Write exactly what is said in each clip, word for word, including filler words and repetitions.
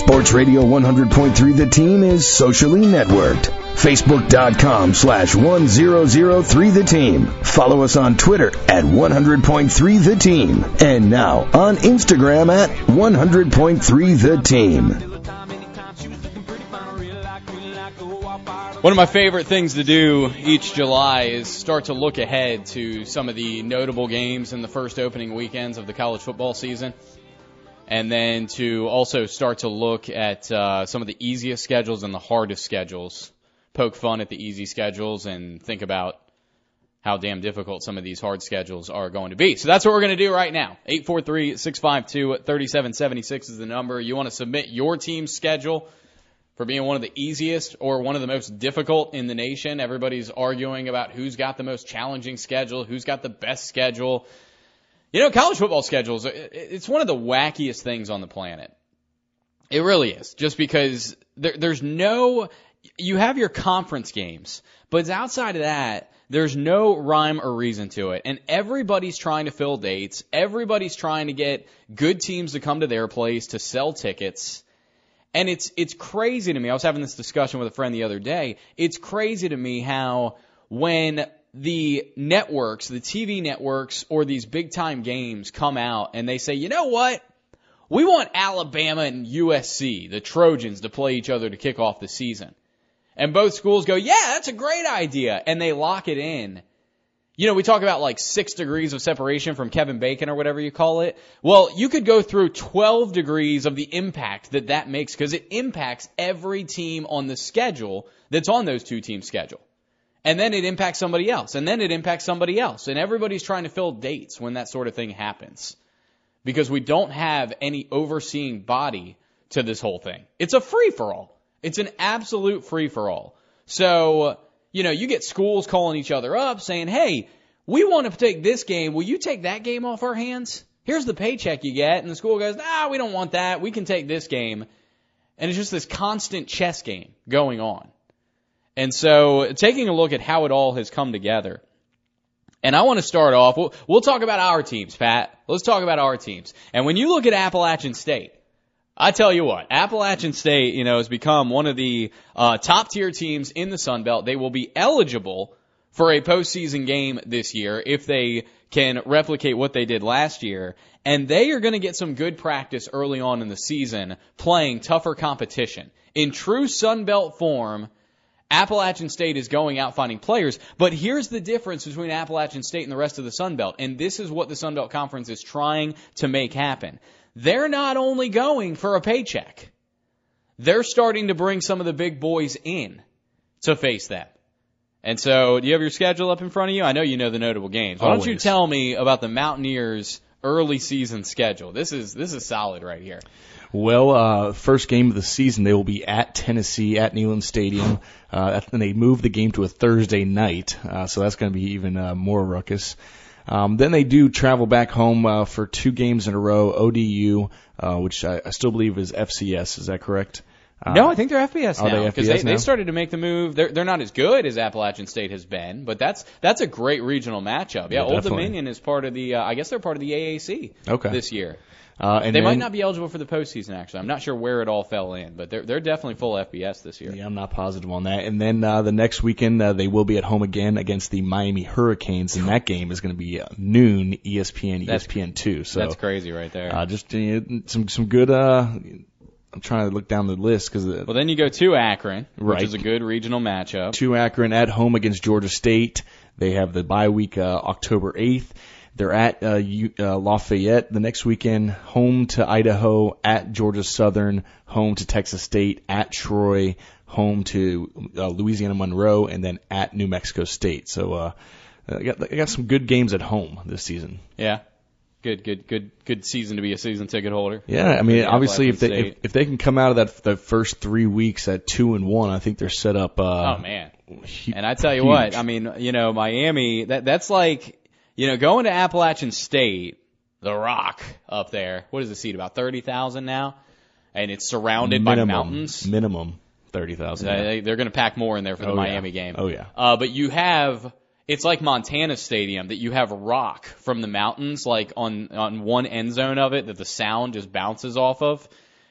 Sports Radio one hundred point three The Team is socially networked. Facebook.com slash 1003 The Team. Follow us on Twitter at one hundred point three The Team. And now on Instagram at one hundred point three The Team. One of my favorite things to do each July is start to look ahead to some of the notable games in the first opening weekends of the college football season. And then to also start to look at uh, some of the easiest schedules and the hardest schedules. Poke fun at the easy schedules and think about how damn difficult some of these hard schedules are going to be. So that's what we're going to do right now. eight four three, six five two, three seven seven six is the number. You want to submit your team's schedule for being one of the easiest or one of the most difficult in the nation. Everybody's arguing about who's got the most challenging schedule, who's got the best schedule. You know, college football schedules, it's one of the wackiest things on the planet. It really is. Just because there, there's no, you have your conference games, but outside of that, there's no rhyme or reason to it. And everybody's trying to fill dates. Everybody's trying to get good teams to come to their place to sell tickets. And it's, it's crazy to me. I was having this discussion with a friend the other day. It's crazy to me how when the networks, the T V networks, or these big-time games come out and they say, you know what? We want Alabama and U S C, the Trojans, to play each other to kick off the season. And both schools go, yeah, that's a great idea. And they lock it in. You know, we talk about like six degrees of separation from Kevin Bacon or whatever you call it. Well, you could go through twelve degrees of the impact that that makes because it impacts every team on the schedule that's on those two teams' schedule. And then it impacts somebody else. And then it impacts somebody else. And everybody's trying to fill dates when that sort of thing happens. Because we don't have any overseeing body to this whole thing. It's a free-for-all. It's an absolute free-for-all. So, you know, you get schools calling each other up saying, hey, we want to take this game. Will you take that game off our hands? Here's the paycheck you get. And the school goes, nah, we don't want that. We can take this game. And it's just this constant chess game going on. And so taking a look at how it all has come together. And I want to start off, we'll, we'll talk about our teams, Pat. Let's talk about our teams. And when you look at Appalachian State, I tell you what, Appalachian State, you know, has become one of the uh, top-tier teams in the Sun Belt. They will be eligible for a postseason game this year if they can replicate what they did last year. And they are going to get some good practice early on in the season playing tougher competition. In true Sun Belt form, Appalachian State is going out finding players, but here's the difference between Appalachian State and the rest of the Sun Belt, and this is what the Sun Belt Conference is trying to make happen. They're not only going for a paycheck. They're starting to bring some of the big boys in to face them. And so, do you have your schedule up in front of you? I know you know the notable games. Why Always. don't you tell me about the Mountaineers' early season schedule? This is this is solid right here. Well, uh, first game of the season, they will be at Tennessee, at Neyland Stadium. Uh, and they move the game to a Thursday night, uh, so that's going to be even uh, more ruckus. Um, then they do travel back home uh, for two games in a row, O D U, uh, which I, I still believe is F C S. Is that correct? Uh, No, I think they're F B S are now they because F B S they, now? they started to make the move. They're they're not as good as Appalachian State has been, but that's that's a great regional matchup. Yeah, Yeah, Old definitely. Dominion is part of the. Uh, I guess they're part of the A A C Okay. this year. Uh, and They then, might not be eligible for the postseason. Actually, I'm not sure where it all fell in, but they're they're definitely full F B S this year. Yeah, I'm not positive on that. And then uh, the next weekend, uh, they will be at home again against the Miami Hurricanes, and that game is going to be uh, noon E S P N, E S P N two. So That's crazy right there. uh, just you know, some some good. Uh, I'm trying to look down the list because well, then you go to Akron, Right. which is a good regional matchup. to Akron at home against Georgia State. They have the bye week uh, October eighth. They're at uh, U, uh, Lafayette the next weekend, home to Idaho, at Georgia Southern, home to Texas State, at Troy, home to uh, Louisiana Monroe, and then at New Mexico State. So uh, I got, I got some good games at home this season. Yeah, good, good, good, good season to be a season ticket holder. Yeah, I mean, Yeah, obviously, if they Appalachian if, State. if they can come out of that the first three weeks at two and one, I think they're set up. Uh, Oh man. hu- And I tell you huge. what, I mean, you know, Miami, that that's like, you know, going to Appalachian State, the Rock up there, what does it seat, about thirty thousand now? And it's surrounded minimum, by mountains. minimum thirty thousand. They, they're going to pack more in there for the Oh, yeah. Miami game. Oh, yeah. Uh, but you have, it's like Montana Stadium, that you have rock from the mountains, like on, on one end zone of it, that the sound just bounces off of.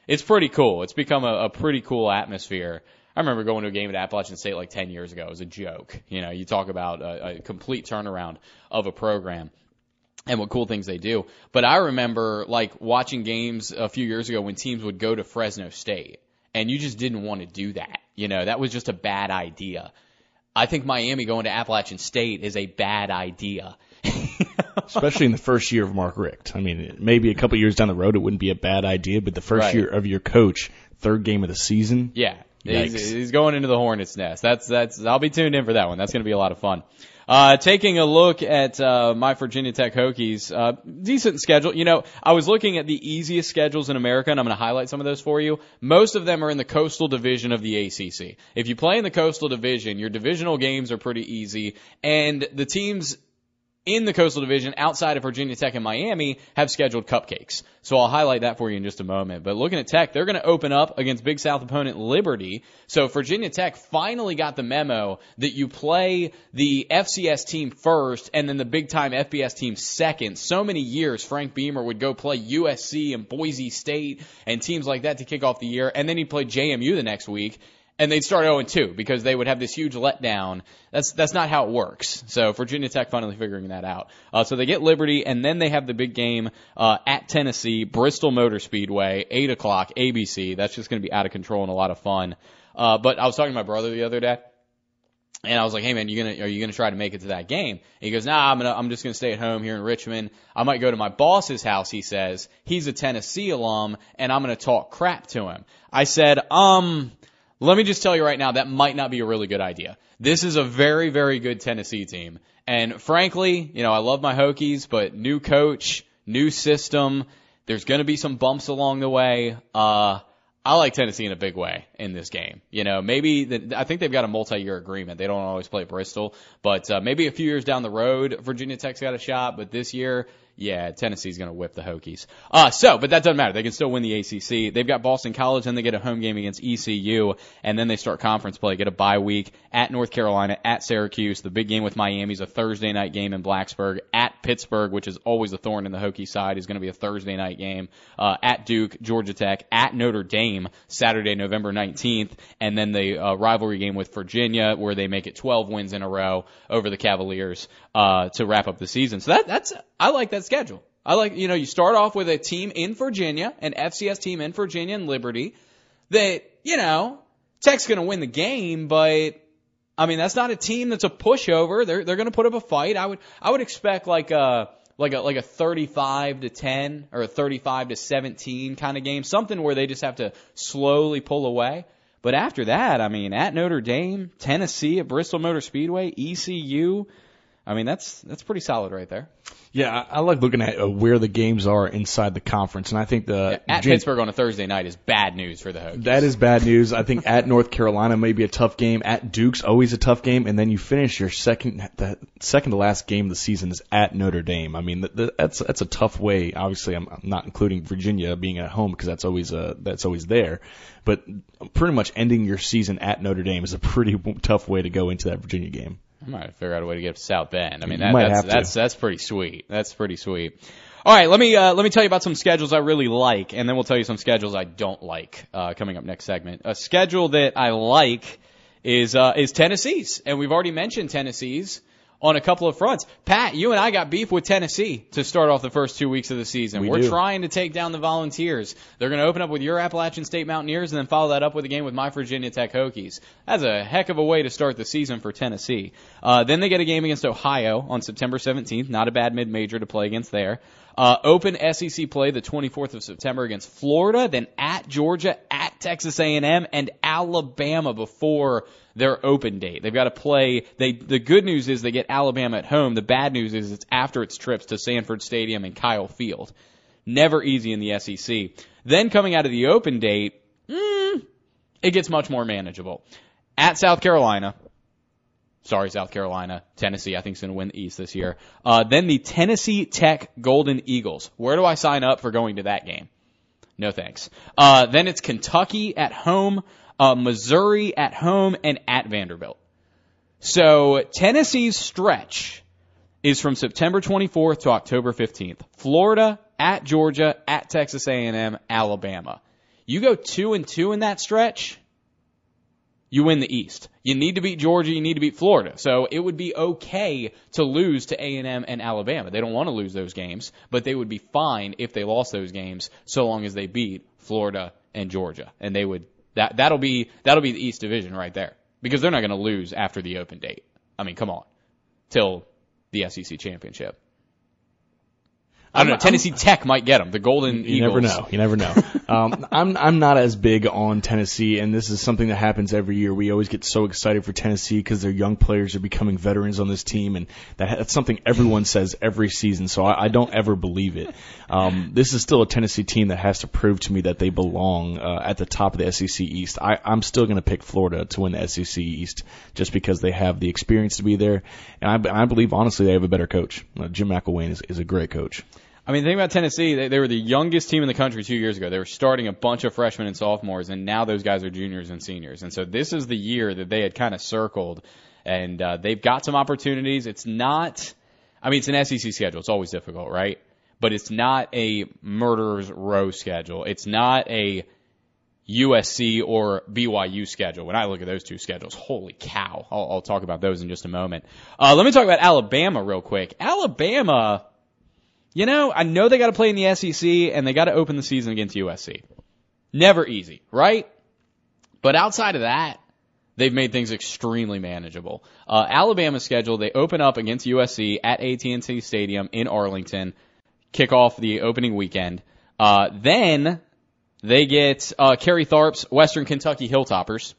it's pretty cool. It's become a, a pretty cool atmosphere. I remember going to a game at Appalachian State like ten years ago. It was a joke. You know, you talk about a, a complete turnaround of a program and what cool things they do. But I remember like watching games a few years ago when teams would go to Fresno State, and you just didn't want to do that. You know, that was just a bad idea. I think Miami going to Appalachian State is a bad idea. Especially in the first year of Mark Richt. I mean, maybe a couple years down the road it wouldn't be a bad idea, but the first Right. year of your coach, third game of the season. Yeah. Yikes. He's, he's going into the Hornets' nest. That's that's. I'll be tuned in for that one. That's going to be a lot of fun. Uh, taking a look at uh, my Virginia Tech Hokies, uh, decent schedule. You know, I was looking at the easiest schedules in America, and I'm going to highlight some of those for you. Most of them are in the Coastal Division of the A C C. If you play in the Coastal Division, your divisional games are pretty easy, and the teams in the Coastal Division outside of Virginia Tech and Miami have scheduled cupcakes. So I'll highlight that for you in just a moment. But looking at Tech, they're going to open up against Big South opponent Liberty. So Virginia Tech finally got the memo that you play the F C S team first and then the big-time F B S team second. So many years Frank Beamer would go play U S C and Boise State and teams like that to kick off the year, and then he'd play J M U the next week. And they'd start oh and two because they would have this huge letdown. That's that's not how it works. So Virginia Tech finally figuring that out. Uh, so they get Liberty, and then they have the big game uh, at Tennessee, Bristol Motor Speedway, eight o'clock, A B C. That's just going to be out of control and a lot of fun. Uh, but I was talking to my brother the other day, and I was like, "Hey man, you gonna are you gonna try to make it to that game?" And he goes, "Nah, I'm gonna I'm just gonna stay at home here in Richmond. I might go to my boss's house." He says he's a Tennessee alum, and I'm gonna talk crap to him. I said, um. Let me just tell you right now, that might not be a really good idea. This is a very, very good Tennessee team. And frankly, you know, I love my Hokies, but new coach, new system, there's going to be some bumps along the way. Uh, I like Tennessee in a big way in this game. You know, maybe, the, I think they've got a multi-year agreement. They don't always play Bristol, but uh, maybe a few years down the road, Virginia Tech's got a shot, but this year, yeah, Tennessee's going to whip the Hokies. Uh, so, but that doesn't matter. They can still win the A C C. They've got Boston College, and they get a home game against E C U, and then they start conference play, get a bye week at North Carolina, at Syracuse. The big game with Miami's a Thursday night game in Blacksburg. At Pittsburgh, which is always a thorn in the Hokie side, is going to be a Thursday night game. Uh, at Duke, Georgia Tech, at Notre Dame, Saturday, November nineteenth, and then the uh, rivalry game with Virginia, where they make it twelve wins in a row over the Cavaliers uh, to wrap up the season. So that that's I like that schedule. I like, you know, you start off with a team in Virginia, an F C S team in Virginia and Liberty that, you know, Tech's going to win the game, but I mean, that's not a team that's a pushover. They're they're going to put up a fight. I would I would expect like a like a like a thirty-five to ten or a thirty-five to seventeen kind of game, something where they just have to slowly pull away. But after that, I mean, at Notre Dame, Tennessee, at Bristol Motor Speedway, E C U, I mean, that's that's pretty solid right there. Yeah, I, I like looking at uh, where the games are inside the conference, and I think the yeah, at Virginia, Pittsburgh on a Thursday night is bad news for the Hokies. That is bad news. I think at North Carolina may be a tough game. At Duke's always a tough game, and then you finish your second the second to last game of the season is at Notre Dame. I mean, the, the, that's that's a tough way. Obviously, I'm, I'm not including Virginia being at home because that's always uh that's always there, but pretty much ending your season at Notre Dame is a pretty tough way to go into that Virginia game. I might figure out a way to get to South Bend. I mean, that, might that's have to. that's that's pretty sweet. That's pretty sweet. All right, let me uh, let me tell you about some schedules I really like, and then we'll tell you some schedules I don't like. Uh, coming up next segment, a schedule that I like is uh, is Tennessee's, and we've already mentioned Tennessee's on a couple of fronts. Pat, you and I got beef with Tennessee to start off the first two weeks of the season. We We're do. trying to take down the Volunteers. They're going to open up with your Appalachian State Mountaineers and then follow that up with a game with my Virginia Tech Hokies. That's a heck of a way to start the season for Tennessee. Uh, then they get a game against Ohio on September seventeenth. Not a bad mid-major to play against there. Uh, open S E C play the twenty-fourth of September against Florida, then at Georgia, at Texas A and M, and Alabama before their open date. They've got to play. They the good news is they get Alabama at home. The bad news is it's after its trips to Sanford Stadium and Kyle Field. Never easy in the S E C. Then coming out of the open date, mm, it gets much more manageable. At South Carolina. Sorry, South Carolina. Tennessee, I think, is going to win the East this year. Uh, then the Tennessee Tech Golden Eagles. Where do I sign up for going to that game? No thanks. Uh, then it's Kentucky at home, uh, Missouri at home, and at Vanderbilt. So Tennessee's stretch is from September twenty-fourth to October fifteenth. Florida, at Georgia, at Texas A and M, Alabama. You go two and two in that stretch, you win the East. You need to beat Georgia. You need to beat Florida. So it would be okay to lose to A and M and Alabama. They don't want to lose those games, but they would be fine if they lost those games so long as they beat Florida and Georgia. And they would that that'll be that'll be the East Division right there, because they're not going to lose after the open date. I mean, come on, till the S E C championship. I don't know. Tennessee I'm, Tech might get them. The Golden you Eagles. You never know. You never know. um, I'm I'm not as big on Tennessee, and this is something that happens every year. We always get so excited for Tennessee because their young players are becoming veterans on this team, and that, that's something everyone says every season. So I, I don't ever believe it. Um, this is still a Tennessee team that has to prove to me that they belong uh, at the top of the S E C East. I, I'm still going to pick Florida to win the S E C East just because they have the experience to be there, and I, I believe honestly they have a better coach. Uh, Jim McElwain is, is a great coach. I mean, the thing about Tennessee, they, they were the youngest team in the country two years ago. They were starting a bunch of freshmen and sophomores, and now those guys are juniors and seniors. And so this is the year that they had kind of circled, and uh, they've got some opportunities. It's not, I mean, it's an S E C schedule. It's always difficult, right? But it's not a murderer's row schedule. It's not a U S C or B Y U schedule. When I look at those two schedules, holy cow. I'll, I'll talk about those in just a moment. Uh, let me talk about Alabama real quick. Alabama... You know, I know they got to play in the S E C, and they got to open the season against U S C. Never easy, right? But outside of that, they've made things extremely manageable. Uh, Alabama's schedule, they open up against U S C at A T and T Stadium in Arlington, kick off the opening weekend. Uh, then they get uh, Kerry Tharp's Western Kentucky Hilltoppers.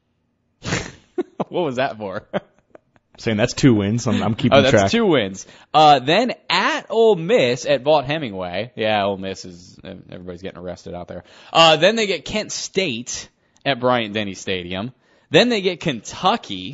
What was that for? Saying that's two wins. I'm, I'm keeping oh, that's track. two wins. Uh, then at Ole Miss at Vaught-Hemingway. Yeah, Ole Miss is, everybody's getting arrested out there. Uh, then they get Kent State at Bryant-Denny Stadium. Then they get Kentucky.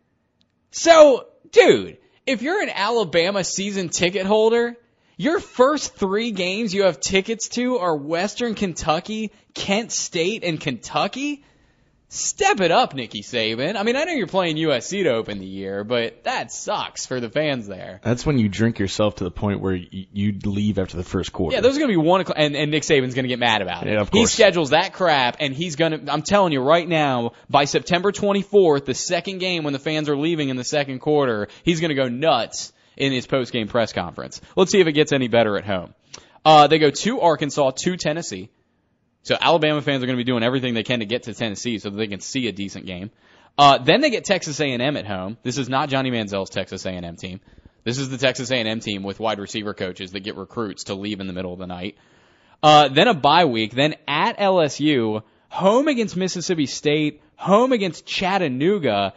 So, dude, if you're an Alabama season ticket holder, your first three games you have tickets to are Western Kentucky, Kent State, and Kentucky? Step it up, Nicky Saban. I mean, I know you're playing U S C to open the year, but that sucks for the fans there. That's when you drink yourself to the point where you, you leave after the first quarter. Yeah, there's going to be one o'clock, and, and Nick Saban's going to get mad about it. Yeah, of course. He schedules that crap, and he's going to, I'm telling you right now, by September twenty-fourth, the second game when the fans are leaving in the second quarter, he's going to go nuts in his post-game press conference. Let's see if it gets any better at home. Uh, they go to Arkansas, to Tennessee. So Alabama fans are going to be doing everything they can to get to Tennessee so that they can see a decent game. Uh, then they get Texas A and M at home. This is not Johnny Manziel's Texas A and M team. This is the Texas A and M team with wide receiver coaches that get recruits to leave in the middle of the night. Uh, then a bye week. Then at L S U, home against Mississippi State, home against Chattanooga.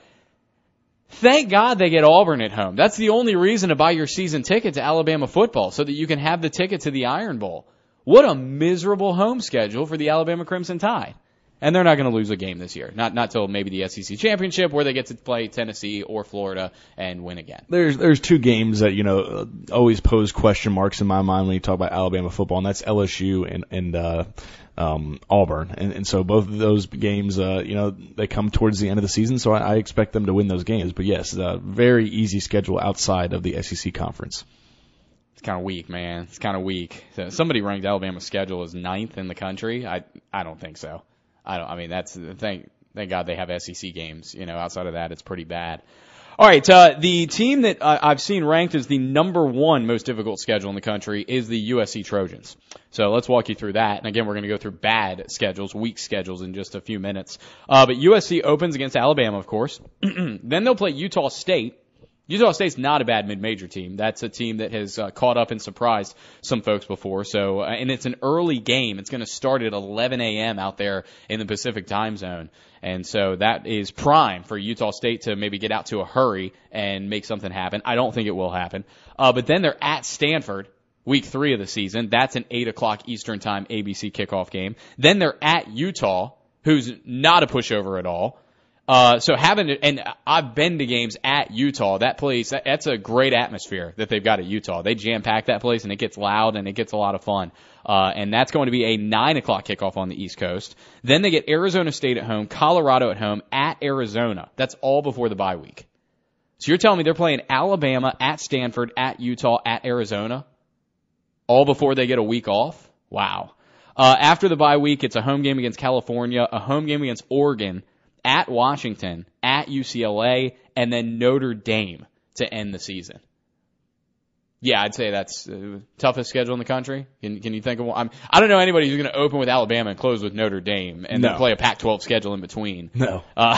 Thank God they get Auburn at home. That's the only reason to buy your season ticket to Alabama football, so that you can have the ticket to the Iron Bowl. What a miserable home schedule for the Alabama Crimson Tide. And they're not going to lose a game this year. Not not till maybe the S E C Championship, where they get to play Tennessee or Florida and win again. There's there's two games that, you know, always pose question marks in my mind when you talk about Alabama football, and that's L S U and and uh, um, Auburn. And, and so both of those games, uh, you know, they come towards the end of the season, so I, I expect them to win those games. But yes, a very easy schedule outside of the S E C conference. Kind of weak, man. It's kind of weak. So somebody ranked Alabama's schedule as ninth in the country. I I don't think so. I don't. I mean, that's the thing. Thank God they have S E C games. You know, outside of that, it's pretty bad. All right, uh, the team that uh, I've seen ranked as the number one most difficult schedule in the country is the U S C Trojans. So let's walk you through that. And again, we're going to go through bad schedules, weak schedules in just a few minutes. Uh, but U S C opens against Alabama, of course. Then they'll play Utah State. Utah State's not a bad mid-major team. That's a team that has uh, caught up and surprised some folks before. So, uh, and it's an early game. It's going to start at eleven a.m. out there in the Pacific time zone. And so that is prime for Utah State to maybe get out to a hurry and make something happen. I don't think it will happen. Uh, but then they're at Stanford, week three of the season. That's an eight o'clock Eastern time A B C kickoff game. Then they're at Utah, who's not a pushover at all. Uh, so having to, and I've been to games at Utah. That place, that, that's a great atmosphere that they've got at Utah. They jam pack that place, and it gets loud and it gets a lot of fun. Uh, and that's going to be a nine o'clock kickoff on the East Coast. Then they get Arizona State at home, Colorado at home, at Arizona. That's all before the bye week. So you're telling me they're playing Alabama, at Stanford, at Utah, at Arizona, all before they get a week off? Wow. Uh, after the bye week, it's a home game against California, a home game against Oregon, at Washington, at U C L A, and then Notre Dame to end the season. Yeah, I'd say that's uh, toughest schedule in the country. Can can you think of one? I'm, I don't know anybody who's going to open with Alabama and close with Notre Dame and no. then play a Pac twelve schedule in between. No. Uh,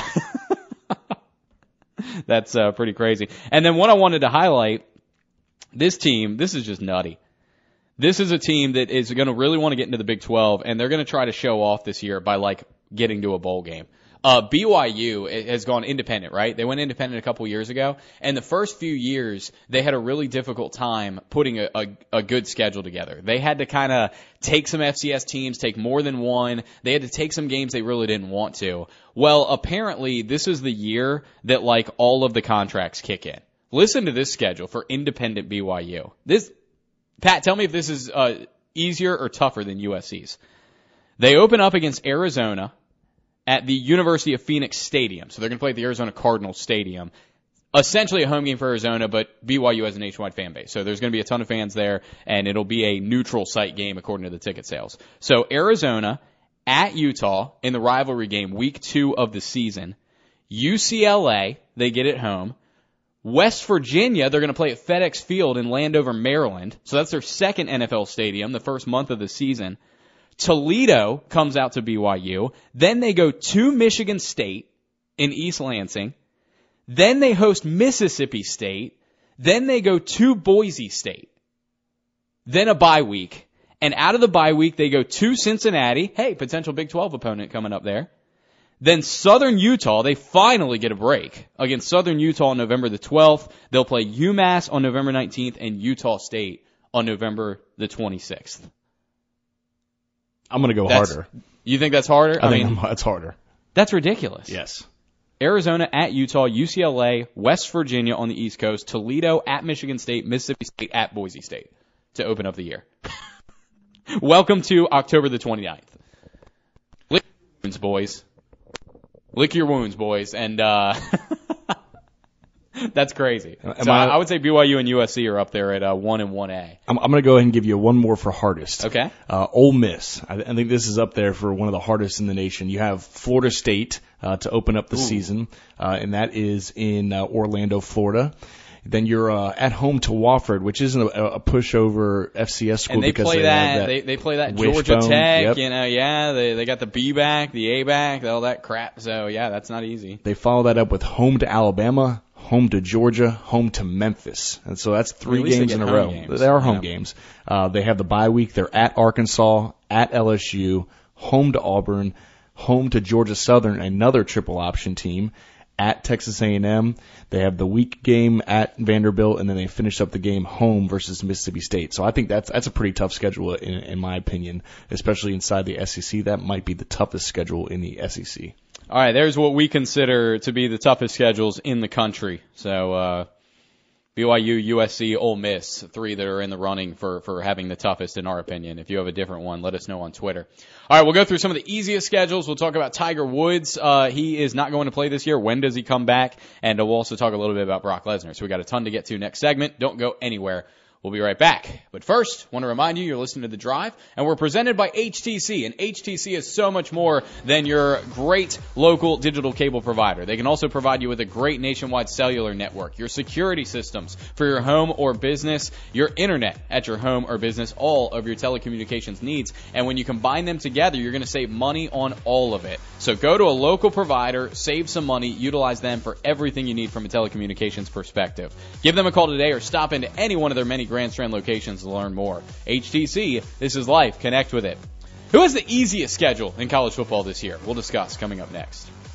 that's uh, pretty crazy. And then what I wanted to highlight, this team, this is just nutty. This is a team that is going to really want to get into the Big twelve, and they're going to try to show off this year by, like, getting to a bowl game. Uh, B Y U has gone independent, right? They went independent a couple years ago, and the first few years, they had a really difficult time putting a, a, a good schedule together. They had to kind of take some F C S teams, take more than one. They had to take some games they really didn't want to. Well, apparently, this is the year that, like, all of the contracts kick in. Listen to this schedule for independent B Y U. This, Pat, tell me if this is uh, easier or tougher than U S C's. They open up against Arizona at the University of Phoenix Stadium. So they're going to play at the Arizona Cardinals Stadium. Essentially a home game for Arizona, but B Y U has a nationwide fan base. So there's going to be a ton of fans there, and it'll be a neutral site game according to the ticket sales. So Arizona at Utah in the rivalry game, week two of the season. U C L A, they get it home. West Virginia, they're going to play at FedEx Field in Landover, Maryland. So that's their second N F L stadium, the first month of the season. Toledo comes out to B Y U. Then they go to Michigan State in East Lansing. Then they host Mississippi State. Then they go to Boise State. Then a bye week. And out of the bye week, they go to Cincinnati. Hey, potential Big twelve opponent coming up there. Then Southern Utah, they finally get a break against Southern Utah on November the twelfth. They'll play UMass on November nineteenth and Utah State on November the twenty-sixth. I'm going to go that's, harder. You think that's harder? I, I think mean, it's harder. That's ridiculous. Yes. Arizona at Utah, U C L A, West Virginia on the East Coast, Toledo at Michigan State, Mississippi State at Boise State to open up the year. Welcome to October the twenty-ninth. Lick your wounds, boys. Lick your wounds, boys. And, uh... That's crazy. Am so I, I would say B Y U and U S C are up there at uh, one and one A. I'm, I'm going to go ahead and give you one more for hardest. Okay. Uh, Ole Miss. I, I think this is up there for one of the hardest in the nation. You have Florida State uh, to open up the Ooh. season, uh, and that is in uh, Orlando, Florida. Then you're uh, at home to Wofford, which isn't a, a pushover F C S school. And they because play they that, that. They they play that Wishbone. Georgia Tech. Yep. You know, yeah. They they got the B back, the A back, all that crap. So yeah, that's not easy. They follow that up with home to Alabama, home to Georgia, home to Memphis. And so that's three well, games in a row. Games. They are home yeah. games. Uh, they have the bye week. They're at Arkansas, at L S U, home to Auburn, home to Georgia Southern, another triple option team, at Texas A and M. They have the week game at Vanderbilt, and then they finish up the game home versus Mississippi State. So I think that's that's a pretty tough schedule in, in my opinion, especially inside the S E C. That might be the toughest schedule in the S E C. All right, there's what we consider to be the toughest schedules in the country. So uh, B Y U, U S C, Ole Miss, three that are in the running for, for having the toughest in our opinion. If you have a different one, let us know on Twitter. All right, we'll go through some of the easiest schedules. We'll talk about Tiger Woods. Uh, he is not going to play this year. When does he come back? And we'll also talk a little bit about Brock Lesnar. So we got a ton to get to next segment. Don't go anywhere. We'll be right back. But first, want to remind you, you're listening to The Drive, and we're presented by H T C. And H T C is so much more than your great local digital cable provider. They can also provide you with a great nationwide cellular network, your security systems for your home or business, your internet at your home or business, all of your telecommunications needs. And when you combine them together, you're going to save money on all of it. So go to a local provider, save some money, utilize them for everything you need from a telecommunications perspective. Give them a call today or stop into any one of their many Grand Strand locations to learn more. H T C, this is life. Connect with it. Who has the easiest schedule in college football this year? We'll discuss coming up next.